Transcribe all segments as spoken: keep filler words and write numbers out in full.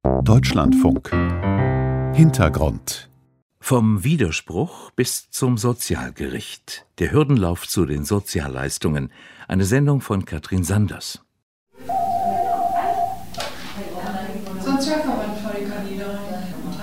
Deutschlandfunk. Hintergrund. Vom Widerspruch bis zum Sozialgericht. Der Hürdenlauf zu den Sozialleistungen. Eine Sendung von Katrin Sanders. Sozialverband V D K Niederrhein.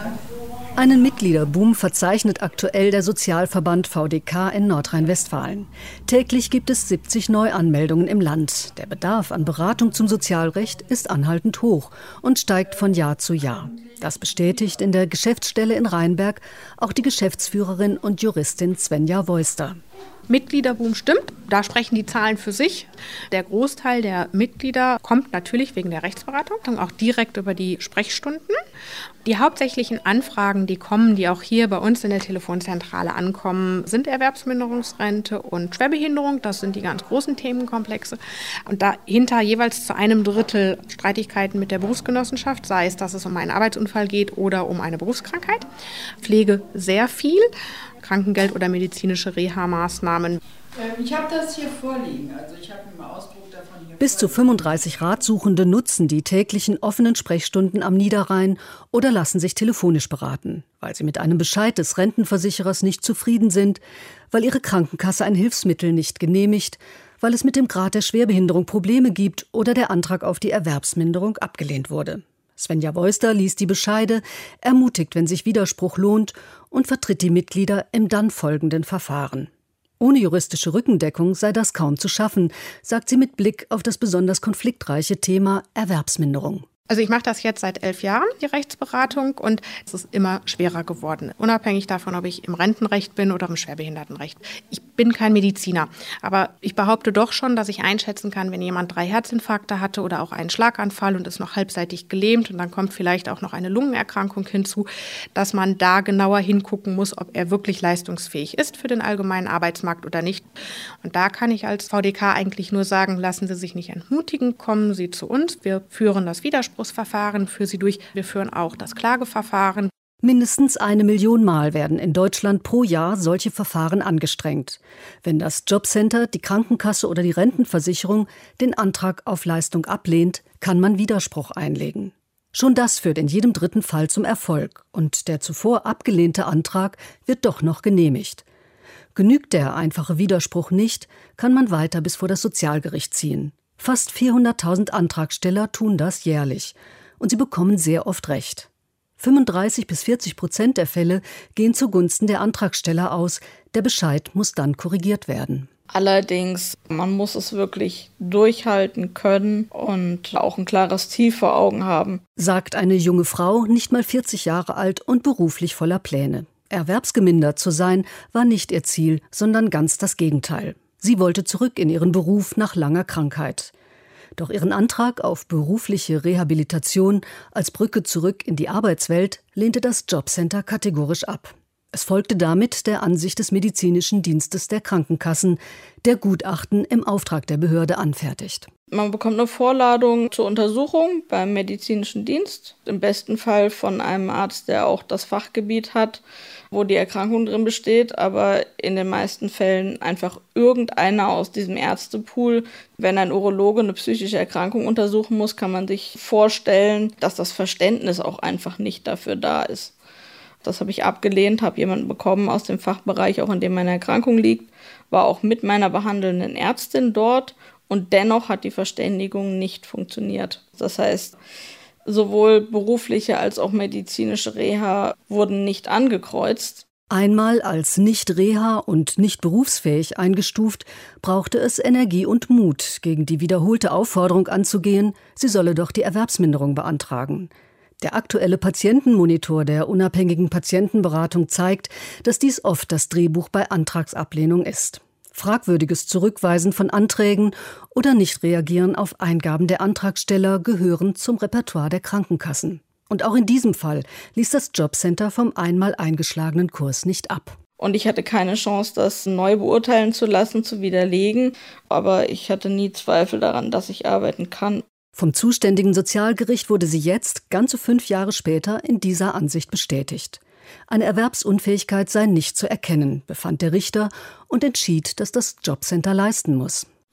Einen Mitgliederboom verzeichnet aktuell der Sozialverband V D K in Nordrhein-Westfalen. Täglich gibt es siebzig Neuanmeldungen im Land. Der Bedarf an Beratung zum Sozialrecht ist anhaltend hoch und steigt von Jahr zu Jahr. Das bestätigt in der Geschäftsstelle in Rheinberg auch die Geschäftsführerin und Juristin Svenja Woister. Mitgliederboom stimmt, da sprechen die Zahlen für sich. Der Großteil der Mitglieder kommt natürlich wegen der Rechtsberatung, auch direkt über die Sprechstunden. Die hauptsächlichen Anfragen, die kommen, die auch hier bei uns in der Telefonzentrale ankommen, sind Erwerbsminderungsrente und Schwerbehinderung. Das sind die ganz großen Themenkomplexe. Und dahinter jeweils zu einem Drittel Streitigkeiten mit der Berufsgenossenschaft, sei es, dass es um einen Arbeitsunfall geht oder um eine Berufskrankheit. Pflege sehr viel. Krankengeld oder medizinische Reha-Maßnahmen. Ich habe das hier vorliegen, also ich habe mir mal Ausdruck davon hier. Bis zu fünfunddreißig Ratsuchende nutzen die täglichen offenen Sprechstunden am Niederrhein oder lassen sich telefonisch beraten, weil sie mit einem Bescheid des Rentenversicherers nicht zufrieden sind, weil ihre Krankenkasse ein Hilfsmittel nicht genehmigt, weil es mit dem Grad der Schwerbehinderung Probleme gibt oder der Antrag auf die Erwerbsminderung abgelehnt wurde. Svenja Woister liest die Bescheide, ermutigt, wenn sich Widerspruch lohnt und vertritt die Mitglieder im dann folgenden Verfahren. Ohne juristische Rückendeckung sei das kaum zu schaffen, sagt sie mit Blick auf das besonders konfliktreiche Thema Erwerbsminderung. Also ich mache das jetzt seit elf Jahren, die Rechtsberatung, und es ist immer schwerer geworden, unabhängig davon, ob ich im Rentenrecht bin oder im Schwerbehindertenrecht. Ich bin kein Mediziner, aber ich behaupte doch schon, dass ich einschätzen kann, wenn jemand drei Herzinfarkte hatte oder auch einen Schlaganfall und ist noch halbseitig gelähmt und dann kommt vielleicht auch noch eine Lungenerkrankung hinzu, dass man da genauer hingucken muss, ob er wirklich leistungsfähig ist für den allgemeinen Arbeitsmarkt oder nicht. Und da kann ich als V D K eigentlich nur sagen, lassen Sie sich nicht entmutigen, kommen Sie zu uns, wir führen das Widerspruch Verfahren für sie durch. Wir führen auch das Klageverfahren. Mindestens eine Million Mal werden in Deutschland pro Jahr solche Verfahren angestrengt. Wenn das Jobcenter, die Krankenkasse oder die Rentenversicherung den Antrag auf Leistung ablehnt, kann man Widerspruch einlegen. Schon das führt in jedem dritten Fall zum Erfolg und der zuvor abgelehnte Antrag wird doch noch genehmigt. Genügt der einfache Widerspruch nicht, kann man weiter bis vor das Sozialgericht ziehen. Fast vierhunderttausend Antragsteller tun das jährlich und sie bekommen sehr oft Recht. fünfunddreißig bis vierzig Prozent der Fälle gehen zugunsten der Antragsteller aus, der Bescheid muss dann korrigiert werden. Allerdings, man muss es wirklich durchhalten können und auch ein klares Ziel vor Augen haben, sagt eine junge Frau, nicht mal vierzig Jahre alt und beruflich voller Pläne. Erwerbsgemindert zu sein, war nicht ihr Ziel, sondern ganz das Gegenteil. Sie wollte zurück in ihren Beruf nach langer Krankheit. Doch ihren Antrag auf berufliche Rehabilitation als Brücke zurück in die Arbeitswelt lehnte das Jobcenter kategorisch ab. Es folgte damit der Ansicht des medizinischen Dienstes der Krankenkassen, der Gutachten im Auftrag der Behörde anfertigt. Man bekommt eine Vorladung zur Untersuchung beim medizinischen Dienst, im besten Fall von einem Arzt, der auch das Fachgebiet hat, wo die Erkrankung drin besteht, aber in den meisten Fällen einfach irgendeiner aus diesem Ärztepool. Wenn ein Urologe eine psychische Erkrankung untersuchen muss, kann man sich vorstellen, dass das Verständnis auch einfach nicht dafür da ist. Das habe ich abgelehnt, habe jemanden bekommen aus dem Fachbereich, auch in dem meine Erkrankung liegt, war auch mit meiner behandelnden Ärztin dort und dennoch hat die Verständigung nicht funktioniert. Das heißt, sowohl berufliche als auch medizinische Reha wurden nicht angekreuzt. Einmal als nicht reha und nicht berufsfähig eingestuft, brauchte es Energie und Mut, gegen die wiederholte Aufforderung anzugehen, sie solle doch die Erwerbsminderung beantragen. Der aktuelle Patientenmonitor der unabhängigen Patientenberatung zeigt, dass dies oft das Drehbuch bei Antragsablehnung ist. Fragwürdiges Zurückweisen von Anträgen oder Nicht-Reagieren auf Eingaben der Antragsteller gehören zum Repertoire der Krankenkassen. Und auch in diesem Fall ließ das Jobcenter vom einmal eingeschlagenen Kurs nicht ab. Und ich hatte keine Chance, das neu beurteilen zu lassen, zu widerlegen. Aber ich hatte nie Zweifel daran, dass ich arbeiten kann. Vom zuständigen Sozialgericht wurde sie jetzt, ganze fünf Jahre später, in dieser Ansicht bestätigt. Eine Erwerbsunfähigkeit sei nicht zu erkennen, befand der Richter und entschied, dass das Jobcenter leisten muss.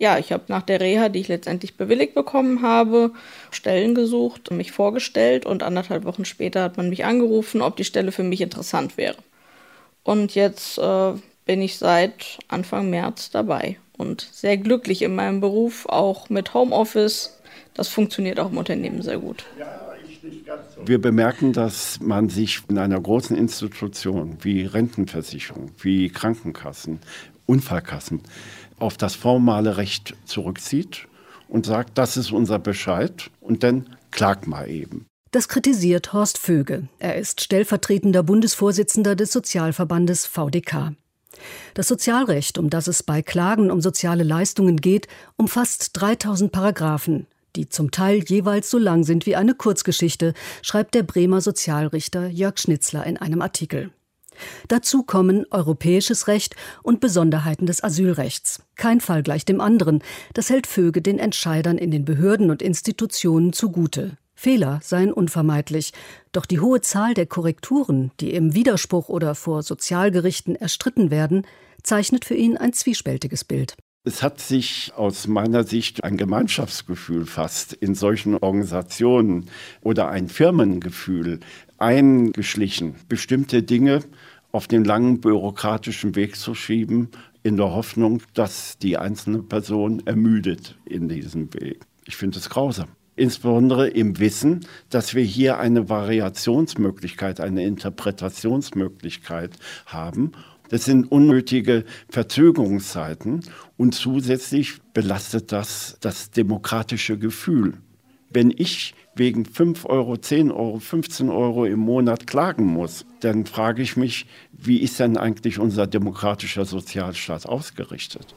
Ja, ich habe nach der Reha, die ich letztendlich bewilligt bekommen habe, Stellen gesucht, mich vorgestellt und anderthalb Wochen später hat man mich angerufen, ob die Stelle für mich interessant wäre. Und jetzt äh, bin ich seit Anfang März dabei und sehr glücklich in meinem Beruf, auch mit Homeoffice. Das funktioniert auch im Unternehmen sehr gut. Wir bemerken, dass man sich in einer großen Institution wie Rentenversicherung, wie Krankenkassen, Unfallkassen auf das formale Recht zurückzieht und sagt, das ist unser Bescheid und dann klag mal eben. Das kritisiert Horst Vöge. Er ist stellvertretender Bundesvorsitzender des Sozialverbandes V D K. Das Sozialrecht, um das es bei Klagen um soziale Leistungen geht, umfasst dreitausend Paragraphen, die zum Teil jeweils so lang sind wie eine Kurzgeschichte, schreibt der Bremer Sozialrichter Jörg Schnitzler in einem Artikel. Dazu kommen europäisches Recht und Besonderheiten des Asylrechts. Kein Fall gleich dem anderen. Das hält Vöge den Entscheidern in den Behörden und Institutionen zugute. Fehler seien unvermeidlich. Doch die hohe Zahl der Korrekturen, die im Widerspruch oder vor Sozialgerichten erstritten werden, zeichnet für ihn ein zwiespältiges Bild. Es hat sich aus meiner Sicht ein Gemeinschaftsgefühl fast in solchen Organisationen oder ein Firmengefühl eingeschlichen, bestimmte Dinge auf den langen bürokratischen Weg zu schieben, in der Hoffnung, dass die einzelne Person ermüdet in diesem Weg. Ich finde es grausam. Insbesondere im Wissen, dass wir hier eine Variationsmöglichkeit, eine Interpretationsmöglichkeit haben. Das sind unnötige Verzögerungszeiten und zusätzlich belastet das das demokratische Gefühl. Wenn ich wegen fünf Euro, zehn Euro, fünfzehn Euro im Monat klagen muss, dann frage ich mich, wie ist denn eigentlich unser demokratischer Sozialstaat ausgerichtet?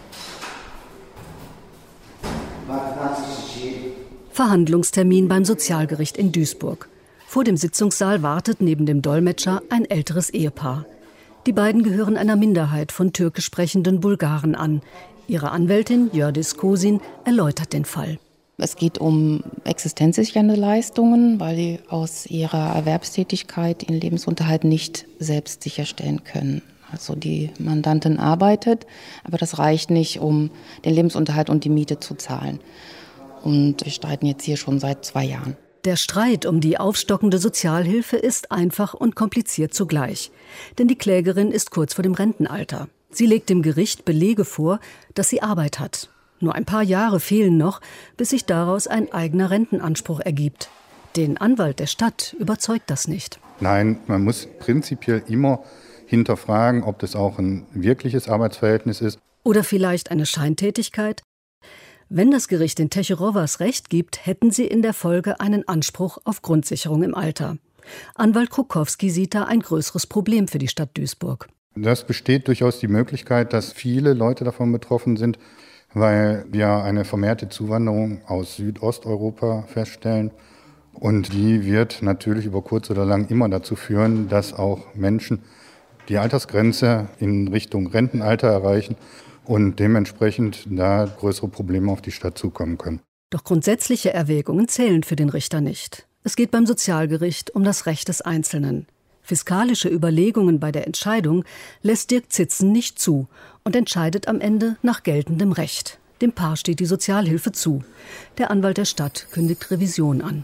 Verhandlungstermin beim Sozialgericht in Duisburg. Vor dem Sitzungssaal wartet neben dem Dolmetscher ein älteres Ehepaar. Die beiden gehören einer Minderheit von türkisch sprechenden Bulgaren an. Ihre Anwältin Jördis Kosin erläutert den Fall. Es geht um existenzsichernde Leistungen, weil die aus ihrer Erwerbstätigkeit ihren Lebensunterhalt nicht selbst sicherstellen können. Also die Mandantin arbeitet, aber das reicht nicht, um den Lebensunterhalt und die Miete zu zahlen. Und wir streiten jetzt hier schon seit zwei Jahren. Der Streit um die aufstockende Sozialhilfe ist einfach und kompliziert zugleich. Denn die Klägerin ist kurz vor dem Rentenalter. Sie legt dem Gericht Belege vor, dass sie Arbeit hat. Nur ein paar Jahre fehlen noch, bis sich daraus ein eigener Rentenanspruch ergibt. Den Anwalt der Stadt überzeugt das nicht. Nein, man muss prinzipiell immer hinterfragen, ob das auch ein wirkliches Arbeitsverhältnis ist. Oder vielleicht eine Scheintätigkeit? Wenn das Gericht den Techerowas Recht gibt, hätten sie in der Folge einen Anspruch auf Grundsicherung im Alter. Anwalt Krukowski sieht da ein größeres Problem für die Stadt Duisburg. Das besteht durchaus die Möglichkeit, dass viele Leute davon betroffen sind, weil wir eine vermehrte Zuwanderung aus Südosteuropa feststellen. Und die wird natürlich über kurz oder lang immer dazu führen, dass auch Menschen die Altersgrenze in Richtung Rentenalter erreichen und dementsprechend da größere Probleme auf die Stadt zukommen können. Doch grundsätzliche Erwägungen zählen für den Richter nicht. Es geht beim Sozialgericht um das Recht des Einzelnen. Fiskalische Überlegungen bei der Entscheidung lässt Dirk Zitzen nicht zu und entscheidet am Ende nach geltendem Recht. Dem Paar steht die Sozialhilfe zu. Der Anwalt der Stadt kündigt Revision an.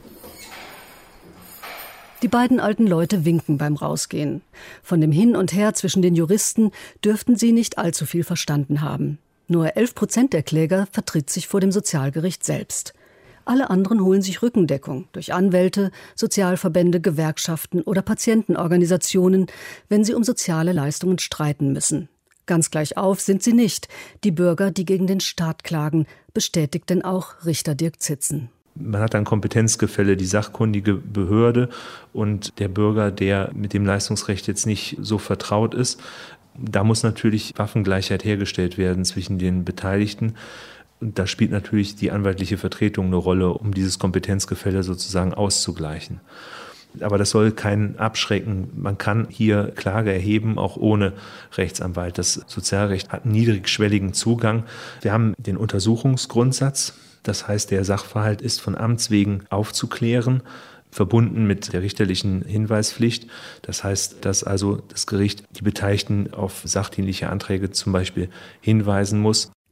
Die beiden alten Leute winken beim Rausgehen. Von dem Hin und Her zwischen den Juristen dürften sie nicht allzu viel verstanden haben. Nur elf Prozent der Kläger vertritt sich vor dem Sozialgericht selbst. Alle anderen holen sich Rückendeckung durch Anwälte, Sozialverbände, Gewerkschaften oder Patientenorganisationen, wenn sie um soziale Leistungen streiten müssen. Ganz gleich auf sind sie nicht. Die Bürger, die gegen den Staat klagen, bestätigt denn auch Richter Dirk Zitzen. Man hat ein Kompetenzgefälle, die sachkundige Behörde und der Bürger, der mit dem Leistungsrecht jetzt nicht so vertraut ist. Da muss natürlich Waffengleichheit hergestellt werden zwischen den Beteiligten. Und da spielt natürlich die anwaltliche Vertretung eine Rolle, um dieses Kompetenzgefälle sozusagen auszugleichen. Aber das soll keinen abschrecken. Man kann hier Klage erheben, auch ohne Rechtsanwalt. Das Sozialrecht hat einen niedrigschwelligen Zugang. Wir haben den Untersuchungsgrundsatz. Das heißt, der Sachverhalt ist von Amts wegen aufzuklären, verbunden mit der richterlichen Hinweispflicht. Das heißt, dass also das Gericht die Beteiligten auf sachdienliche Anträge zum Beispiel hinweisen muss.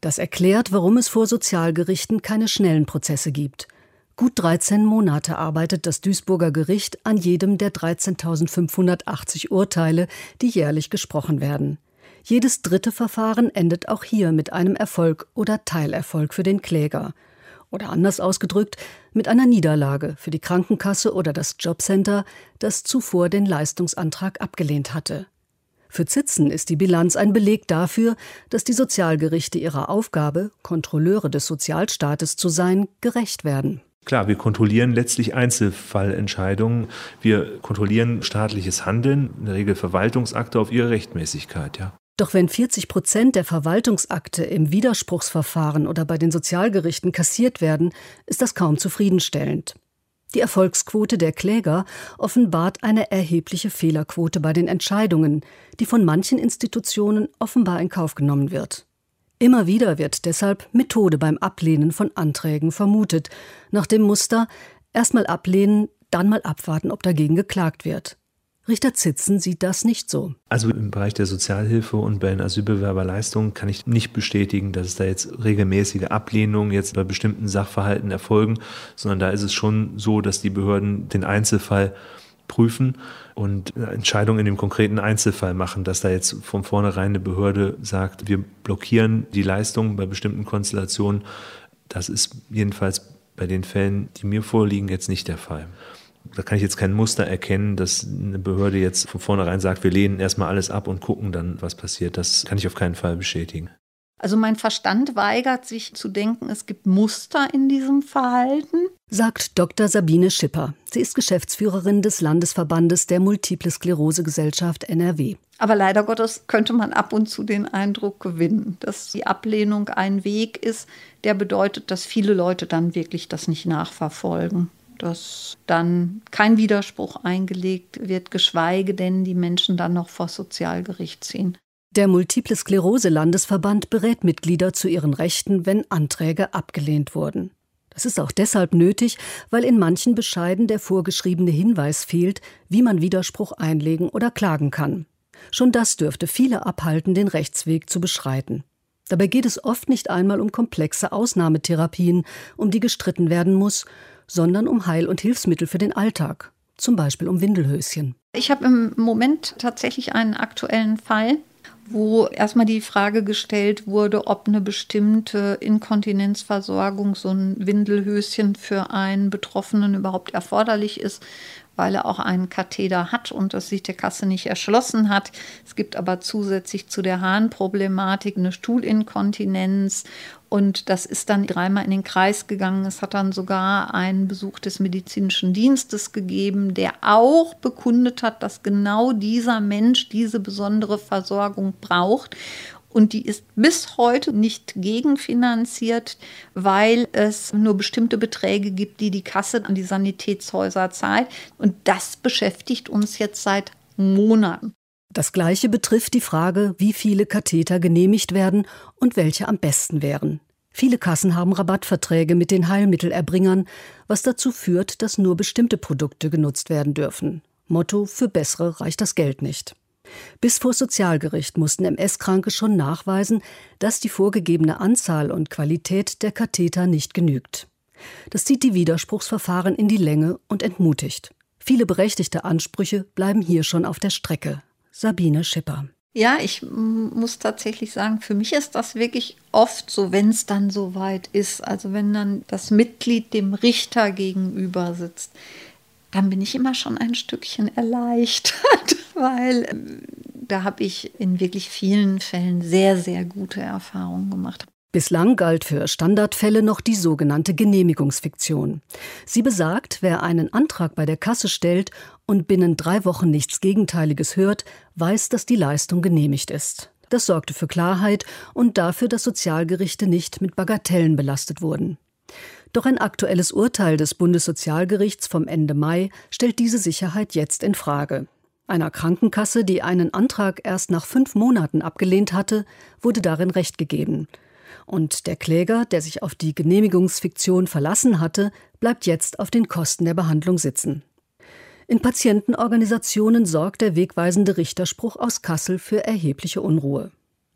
Das erklärt, warum es vor Sozialgerichten keine schnellen Prozesse gibt. Gut dreizehn Monate arbeitet das Duisburger Gericht an jedem der dreizehntausendfünfhundertachtzig Urteile, die jährlich gesprochen werden. Jedes dritte Verfahren endet auch hier mit einem Erfolg oder Teilerfolg für den Kläger. Oder anders ausgedrückt, mit einer Niederlage für die Krankenkasse oder das Jobcenter, das zuvor den Leistungsantrag abgelehnt hatte. Für Zitzen ist die Bilanz ein Beleg dafür, dass die Sozialgerichte ihrer Aufgabe, Kontrolleure des Sozialstaates zu sein, gerecht werden. Klar, wir kontrollieren letztlich Einzelfallentscheidungen. Wir kontrollieren staatliches Handeln, in der Regel Verwaltungsakte auf ihre Rechtmäßigkeit, ja. Doch wenn vierzig Prozent der Verwaltungsakte im Widerspruchsverfahren oder bei den Sozialgerichten kassiert werden, ist das kaum zufriedenstellend. Die Erfolgsquote der Kläger offenbart eine erhebliche Fehlerquote bei den Entscheidungen, die von manchen Institutionen offenbar in Kauf genommen wird. Immer wieder wird deshalb Methode beim Ablehnen von Anträgen vermutet, nach dem Muster erst mal ablehnen, dann mal abwarten, ob dagegen geklagt wird. Richter Zitzen sieht das nicht so. Also im Bereich der Sozialhilfe und bei den Asylbewerberleistungen kann ich nicht bestätigen, dass es da jetzt regelmäßige Ablehnungen jetzt bei bestimmten Sachverhalten erfolgen, sondern da ist es schon so, dass die Behörden den Einzelfall prüfen und Entscheidungen in dem konkreten Einzelfall machen, dass da jetzt von vornherein eine Behörde sagt, wir blockieren die Leistung bei bestimmten Konstellationen. Das ist jedenfalls bei den Fällen, die mir vorliegen, jetzt nicht der Fall. Da kann ich jetzt kein Muster erkennen, dass eine Behörde jetzt von vornherein sagt, wir lehnen erstmal alles ab und gucken dann, was passiert. Das kann ich auf keinen Fall bestätigen. Also mein Verstand weigert sich zu denken, es gibt Muster in diesem Verhalten, sagt Doktor Sabine Schipper. Sie ist Geschäftsführerin des Landesverbandes der Multiple-Sklerose-Gesellschaft N R W. Aber leider Gottes könnte man ab und zu den Eindruck gewinnen, dass die Ablehnung ein Weg ist, der bedeutet, dass viele Leute dann wirklich das nicht nachverfolgen. Dass dann kein Widerspruch eingelegt wird, geschweige denn die Menschen dann noch vor Sozialgericht ziehen. Der Multiple-Sklerose-Landesverband berät Mitglieder zu ihren Rechten, wenn Anträge abgelehnt wurden. Das ist auch deshalb nötig, weil in manchen Bescheiden der vorgeschriebene Hinweis fehlt, wie man Widerspruch einlegen oder klagen kann. Schon das dürfte viele abhalten, den Rechtsweg zu beschreiten. Dabei geht es oft nicht einmal um komplexe Ausnahmetherapien, um die gestritten werden muss, sondern um Heil- und Hilfsmittel für den Alltag, zum Beispiel um Windelhöschen. Ich habe im Moment tatsächlich einen aktuellen Fall, wo erstmal die Frage gestellt wurde, ob eine bestimmte Inkontinenzversorgung, so ein Windelhöschen für einen Betroffenen überhaupt erforderlich ist, weil er auch einen Katheter hat und das sich der Kasse nicht erschlossen hat. Es gibt aber zusätzlich zu der Harnproblematik eine Stuhlinkontinenz und das ist dann dreimal in den Kreis gegangen. Es hat dann sogar einen Besuch des medizinischen Dienstes gegeben, der auch bekundet hat, dass genau dieser Mensch diese besondere Versorgung braucht. Und die ist bis heute nicht gegenfinanziert, weil es nur bestimmte Beträge gibt, die die Kasse an die Sanitätshäuser zahlt. Und das beschäftigt uns jetzt seit Monaten. Das Gleiche betrifft die Frage, wie viele Katheter genehmigt werden und welche am besten wären. Viele Kassen haben Rabattverträge mit den Heilmittelerbringern, was dazu führt, dass nur bestimmte Produkte genutzt werden dürfen. Motto: Für bessere reicht das Geld nicht. Bis vor Sozialgericht mussten M S-Kranke schon nachweisen, dass die vorgegebene Anzahl und Qualität der Katheter nicht genügt. Das zieht die Widerspruchsverfahren in die Länge und entmutigt. Viele berechtigte Ansprüche bleiben hier schon auf der Strecke. Sabine Schipper. Ja, ich muss tatsächlich sagen, für mich ist das wirklich oft so, wenn es dann soweit ist. Also wenn dann das Mitglied dem Richter gegenüber sitzt, dann bin ich immer schon ein Stückchen erleichtert, weil äh, da habe ich in wirklich vielen Fällen sehr, sehr gute Erfahrungen gemacht. Bislang galt für Standardfälle noch die sogenannte Genehmigungsfiktion. Sie besagt, wer einen Antrag bei der Kasse stellt und binnen drei Wochen nichts Gegenteiliges hört, weiß, dass die Leistung genehmigt ist. Das sorgte für Klarheit und dafür, dass Sozialgerichte nicht mit Bagatellen belastet wurden. Doch ein aktuelles Urteil des Bundessozialgerichts vom Ende Mai stellt diese Sicherheit jetzt in Frage. Einer Krankenkasse, die einen Antrag erst nach fünf Monaten abgelehnt hatte, wurde darin Recht gegeben. Und der Kläger, der sich auf die Genehmigungsfiktion verlassen hatte, bleibt jetzt auf den Kosten der Behandlung sitzen. In Patientenorganisationen sorgt der wegweisende Richterspruch aus Kassel für erhebliche Unruhe.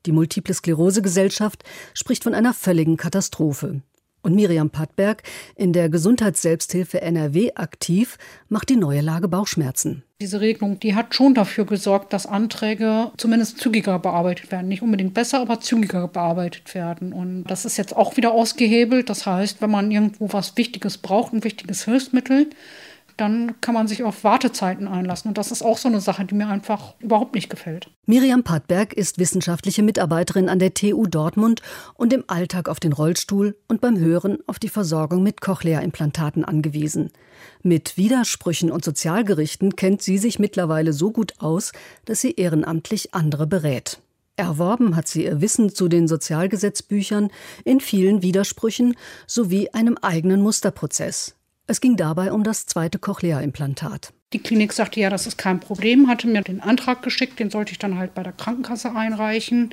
Die Multiple Sklerose Gesellschaft spricht von einer völligen Katastrophe. Und Miriam Pattberg, in der Gesundheitsselbsthilfe N R W aktiv, macht die neue Lage Bauchschmerzen. Diese Regelung, die hat schon dafür gesorgt, dass Anträge zumindest zügiger bearbeitet werden. Nicht unbedingt besser, aber zügiger bearbeitet werden. Und das ist jetzt auch wieder ausgehebelt. Das heißt, wenn man irgendwo was Wichtiges braucht, ein wichtiges Hilfsmittel, dann kann man sich auf Wartezeiten einlassen. Und das ist auch so eine Sache, die mir einfach überhaupt nicht gefällt. Miriam Pattberg ist wissenschaftliche Mitarbeiterin an der T U Dortmund und im Alltag auf den Rollstuhl und beim Hören auf die Versorgung mit Cochlea-Implantaten angewiesen. Mit Widersprüchen und Sozialgerichten kennt sie sich mittlerweile so gut aus, dass sie ehrenamtlich andere berät. Erworben hat sie ihr Wissen zu den Sozialgesetzbüchern in vielen Widersprüchen sowie einem eigenen Musterprozess. Es ging dabei um das zweite Cochlea-Implantat. Die Klinik sagte, ja, das ist kein Problem, hatte mir den Antrag geschickt, den sollte ich dann halt bei der Krankenkasse einreichen.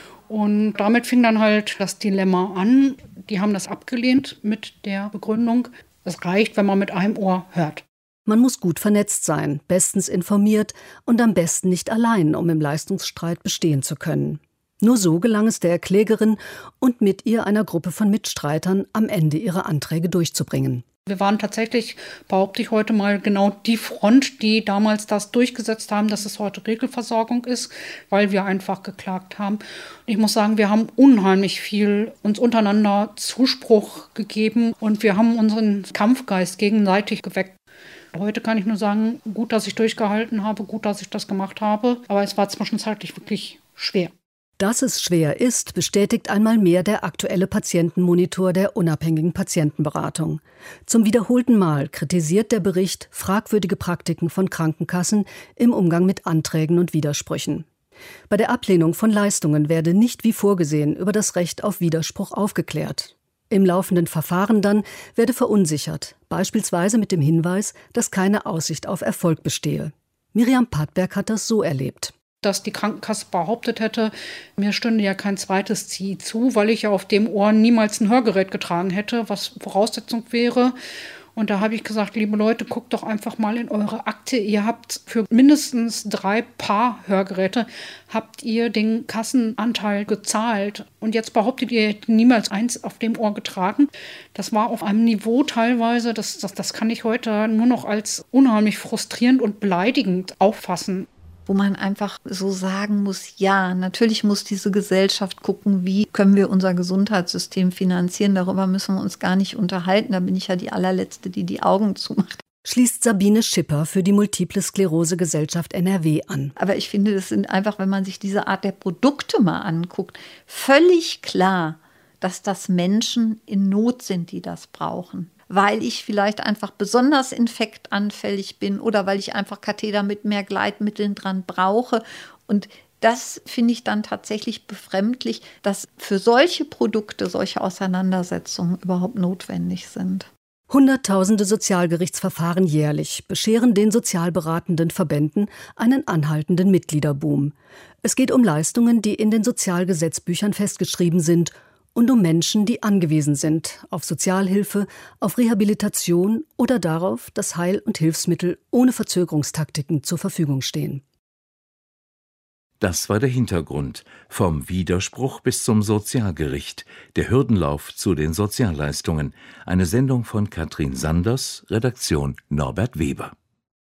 Und damit fing dann halt das Dilemma an. Die haben das abgelehnt mit der Begründung, es reicht, wenn man mit einem Ohr hört. Man muss gut vernetzt sein, bestens informiert und am besten nicht allein, um im Leistungsstreit bestehen zu können. Nur so gelang es der Klägerin und mit ihr einer Gruppe von Mitstreitern, am Ende ihre Anträge durchzubringen. Wir waren tatsächlich, behaupte ich heute mal, genau die Front, die damals das durchgesetzt haben, dass es heute Regelversorgung ist, weil wir einfach geklagt haben. Ich muss sagen, wir haben unheimlich viel uns untereinander Zuspruch gegeben und wir haben unseren Kampfgeist gegenseitig geweckt. Heute kann ich nur sagen, gut, dass ich durchgehalten habe, gut, dass ich das gemacht habe, aber es war zwischenzeitlich wirklich schwer. Dass es schwer ist, bestätigt einmal mehr der aktuelle Patientenmonitor der unabhängigen Patientenberatung. Zum wiederholten Mal kritisiert der Bericht fragwürdige Praktiken von Krankenkassen im Umgang mit Anträgen und Widersprüchen. Bei der Ablehnung von Leistungen werde nicht wie vorgesehen über das Recht auf Widerspruch aufgeklärt. Im laufenden Verfahren dann werde verunsichert, beispielsweise mit dem Hinweis, dass keine Aussicht auf Erfolg bestehe. Miriam Pattberg hat das so erlebt. Dass die Krankenkasse behauptet hätte, mir stünde ja kein zweites C I zu, weil ich ja auf dem Ohr niemals ein Hörgerät getragen hätte, was Voraussetzung wäre. Und da habe ich gesagt, liebe Leute, guckt doch einfach mal in eure Akte. Ihr habt für mindestens drei Paar Hörgeräte, habt ihr den Kassenanteil gezahlt. Und jetzt behauptet ihr, ihr hättet niemals eins auf dem Ohr getragen. Das war auf einem Niveau teilweise, das, das, das kann ich heute nur noch als unheimlich frustrierend und beleidigend auffassen. Wo man einfach so sagen muss, ja, natürlich muss diese Gesellschaft gucken, wie können wir unser Gesundheitssystem finanzieren. Darüber müssen wir uns gar nicht unterhalten. Da bin ich ja die allerletzte, die die Augen zumacht. Schließt Sabine Schipper für die Multiple Sklerose Gesellschaft N R W an. Aber ich finde, das sind einfach, wenn man sich diese Art der Produkte mal anguckt, völlig klar, dass das Menschen in Not sind, die das brauchen. Weil ich vielleicht einfach besonders infektanfällig bin oder weil ich einfach Katheter mit mehr Gleitmitteln dran brauche. Und das finde ich dann tatsächlich befremdlich, dass für solche Produkte solche Auseinandersetzungen überhaupt notwendig sind. Hunderttausende Sozialgerichtsverfahren jährlich bescheren den sozialberatenden Verbänden einen anhaltenden Mitgliederboom. Es geht um Leistungen, die in den Sozialgesetzbüchern festgeschrieben sind, und um Menschen, die angewiesen sind auf Sozialhilfe, auf Rehabilitation oder darauf, dass Heil- und Hilfsmittel ohne Verzögerungstaktiken zur Verfügung stehen. Das war der Hintergrund. Vom Widerspruch bis zum Sozialgericht. Der Hürdenlauf zu den Sozialleistungen. Eine Sendung von Katrin Sanders, Redaktion Norbert Weber.